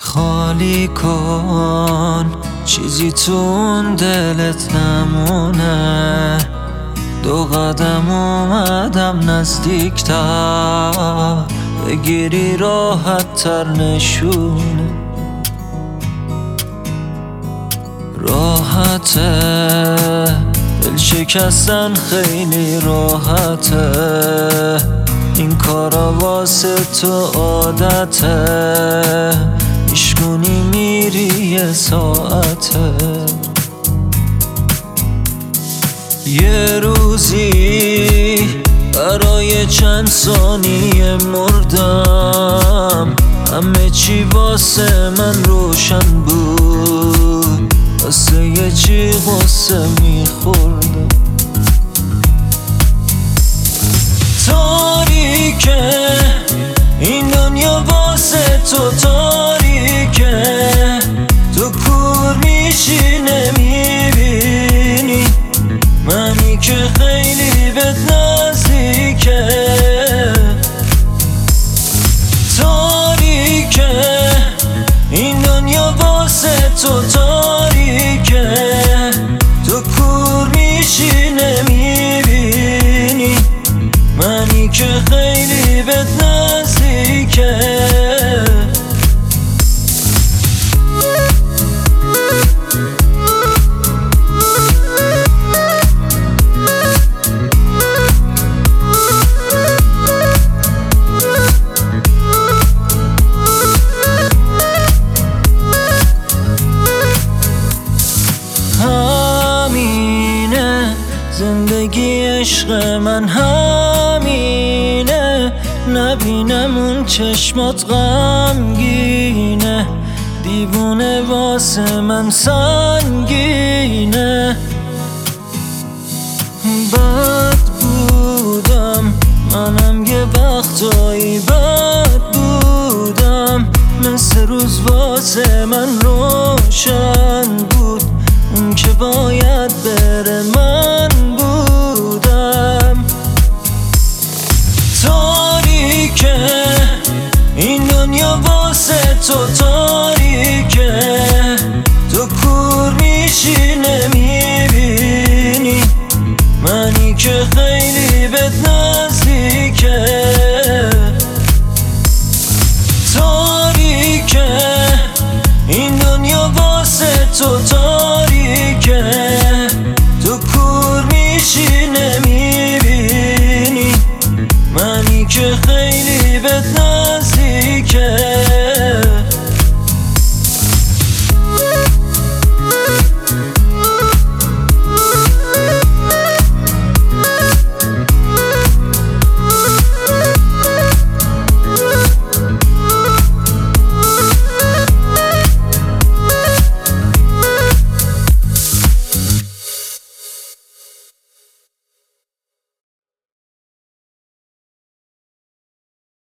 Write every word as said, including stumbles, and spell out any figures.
خالی کن چیزی تو اون دلت نمونه. دو قدم اومدم نزدیکتر، بگیری راحت تر نشونه. راحته دل شکستن خیلی راحته، این کارا واسه تو عادته. ایشگونی میری یه ساعته، یه روزی برای چند ثانیه مردم. همه چی واسه من روشن بود، واسه یه چی غصه میخوردم. تاریکه این دنیا واسه تو تاریکه، تو کور میشی نمیبینی منی که خیلی بهت نزدیکه. تاریکه این دنیا واسه تو تاریکه، تو کور میشی نمیبینی منی که خیلی بهت نزدیکه. همینه زندگی عشق من، همینه نبینم اون چشمات غمگینه. دیوونه واسه من سنگینه. بد بودم منم یه وقتایی، بد بودم مثل روز واسه من روشن بود. اون که باید بره من بودم. تاریکه این دنیا واسه تو تاریکه، تو کور میشی نمیبینی منی که خیلی بهت نزدیکه. تاریکه این دنیا واسه تو تاریکه، تو کور میشی نمیبینی منی که خیلی بهت